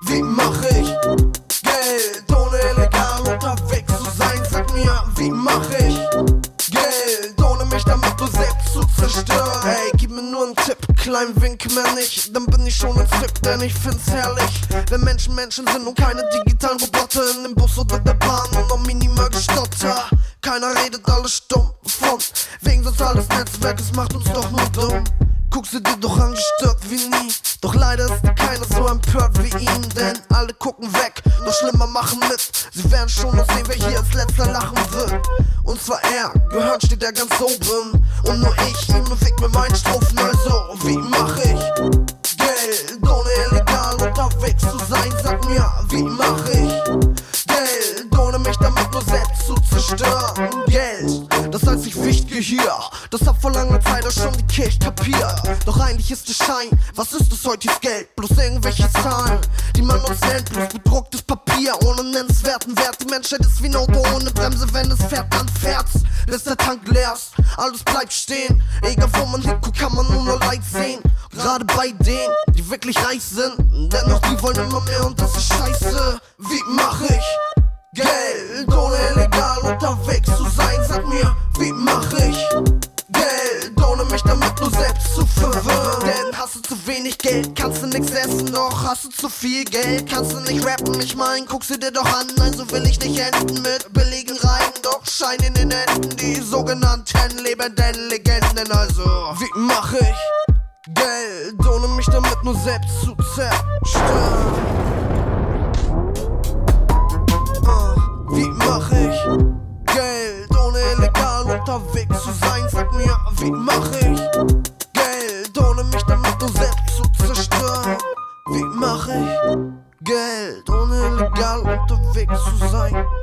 wie mach ich Geld, ohne illegal unterwegs zu sein? Sag mir, wie mach ich Geld, ohne mich damit nur selbst zu zerstören? Ey, gib mir nur einen Tipp, klein wink mir nicht, dann bin ich schon entzückt, denn ich find's herrlich, wenn Menschen Menschen sind und keine digitalen Roboter in dem Bus oder der Bahn und noch minimal Gestotter. Keiner redet, alles stumm von wegen soziales Netzwerk, es macht uns doch nur dumm. Guckst du dir doch an, gestört wie nie, doch leider ist keiner so empört wie ihn, denn alle gucken weg, noch schlimmer machen mit. Sie werden schon noch sehen, wer hier als letzter lachen wird. Und zwar er, gehört steht er ganz oben und nur ich, ihm bewegt mir meinen Strophen. Also, wie mach ich Geld, ohne illegal unterwegs zu sein? Sag mir, wie mach ich Geld, ohne mich damit nur selbst zu zerstören? Geld, das einzig Wichtige hier, das hab vor langer Zeit auch schon die Kirche kapiert. Doch eigentlich ist es Schein, was ist es heute, dieses Geld? Bloß irgendwelche Zahlen, die man uns nennt, bloß bedrucktes Papier ohne nennenswerten Wert. Die Menschheit ist wie ein Auto ohne Bremse, wenn es fährt, dann fährt's, bis der Tank leer ist, alles bleibt stehen. Egal wo man hinguckt, kann man nur Leid sehen. Gerade bei denen, die wirklich reich sind, dennoch die wollen immer mehr und das ist scheiße. Wie mach ich Geld, ohne illegal unterwegs zu sein? Sag mir, wie mach ich Geld, ohne mich damit nur selbst zu verwirren? Denn hast du zu wenig Geld, kannst du nix essen, doch hast du zu viel Geld, kannst du nicht rappen. Ich mein, guck sie dir doch an, also will ich nicht enden mit billigen Reihen, doch Schein in den Händen, die sogenannten lebenden Legenden. Also, wie mach ich Geld, ohne mich damit nur selbst zu zerstören? Wie mach ich Geld, ohne illegal unterwegs zu sein? Sag mir, wie mach ich Geld, ohne mich damit nur selbst zu zerstören? Wie mach ich Geld, ohne illegal unterwegs zu sein?